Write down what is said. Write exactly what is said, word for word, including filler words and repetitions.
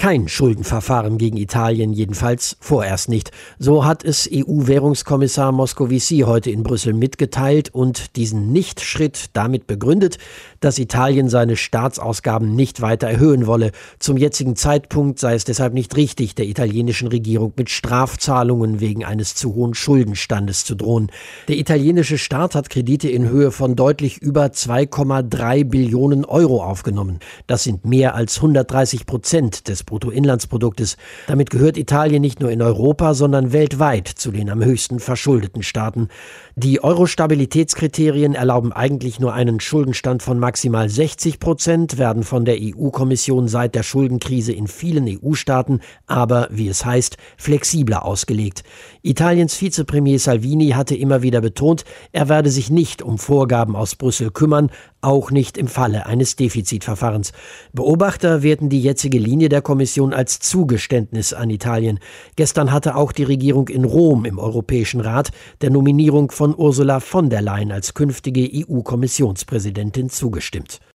kein Schuldenverfahren gegen Italien, jedenfalls vorerst nicht. So hat es E U-Währungskommissar Moscovici heute in Brüssel mitgeteilt und diesen Nichtschritt damit begründet, dass Italien seine Staatsausgaben nicht weiter erhöhen wolle. Zum jetzigen Zeitpunkt sei es deshalb nicht richtig, der italienischen Regierung mit Strafzahlungen wegen eines zu hohen Schuldenstandes zu drohen. Der italienische Staat hat Kredite in Höhe von deutlich über zwei Komma drei Billionen Euro aufgenommen. Das sind mehr als hundertdreißig Prozent des Bruttoinlandsproduktes. Damit gehört Italien nicht nur in Europa, sondern weltweit zu den am höchsten verschuldeten Staaten. Die Euro-Stabilitätskriterien erlauben eigentlich nur einen Schuldenstand von maximal sechzig Prozent, werden von der E U-Kommission seit der Schuldenkrise in vielen E U-Staaten aber, wie es heißt, flexibler ausgelegt. Italiens Vizepremier Salvini hatte immer wieder betont, er werde sich nicht um Vorgaben aus Brüssel kümmern, auch nicht im Falle eines Defizitverfahrens. Beobachter werten die jetzige Linie der Kommission als Zugeständnis an Italien. Gestern hatte auch die Regierung in Rom im Europäischen Rat der Nominierung von Ursula von der Leyen als künftige E U-Kommissionspräsidentin zugestimmt.